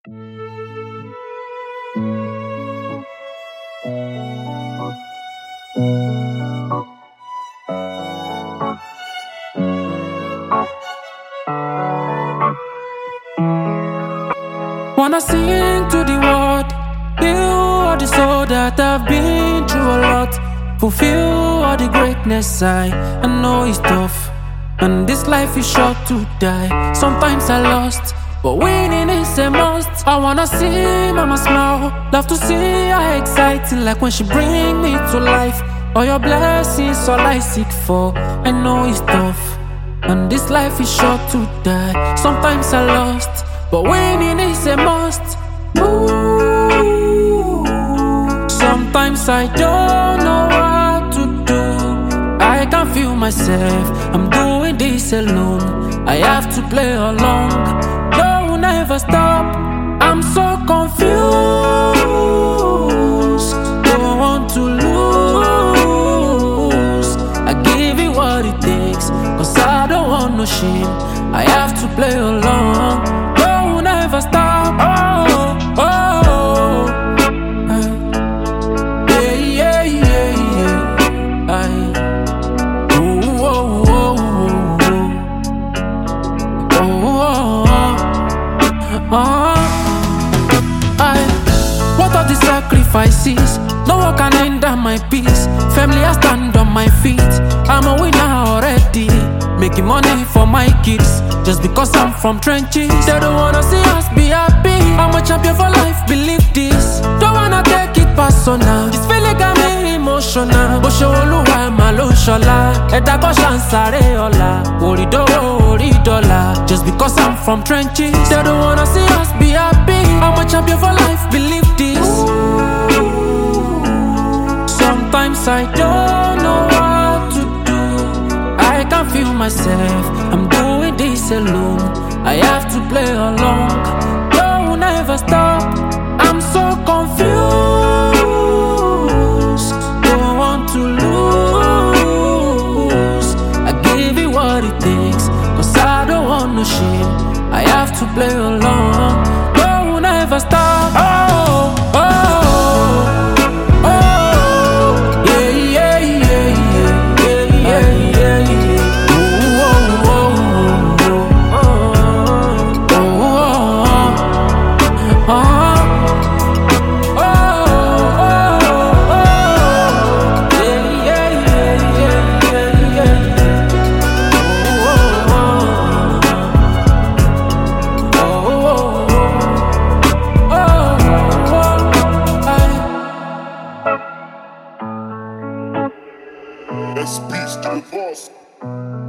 Wanna sing to the world, heal all the soul that I've been through a lot. Fulfill all the greatness I know it's tough, and this life is short to die. Sometimes I lost, but winning is a must. I wanna see mama smile, love to see her exciting, like when she bring me to life. All your blessings, all I seek for. I know it's tough, and this life is short to die. Sometimes I lost, but winning is a must. Ooh. Sometimes I don't know what to do. I can't feel myself, I'm doing this alone. I have to play along, don't never stop. I'm so confused, don't want to lose. I give it what it takes, cause I don't want no shame. I have to play along, don't never stop. Oh, oh, yeah, yeah, yeah, yeah. Oh, oh, oh, oh, oh, oh. What are the sacrifices? No one can hinder my peace. Family, I stand on my feet. I'm a winner already, making money for my kids. Just because I'm from trenches, they don't wanna see us be happy. I'm a champion for life, believe this. Don't wanna take it personal, this feeling got me emotional. Oṣooluwa ma lo ń ṣọlá, ẹ̀dá kan ṣà ń sáré ọ̀la. Orí dọ́wọ́, orí dọ́là. Just because I'm from trenches, they don't wanna see us be happy. I'm a champion for life, believe this. Sometimes I don't know what to do. I can't feel myself, I'm doing this alone. I have to play along, don't never stop. I'm so confused, don't want to lose. I give it what it takes, cause I don't want no shame. I have to play along, don't never stop. Oh, oh, oh, yeah, yeah, yeah, yeah, yeah, yeah, yeah. Oh, oh, oh, oh, oh, oh, yeah, yeah, yeah, yeah, yeah. That's peace to the boss.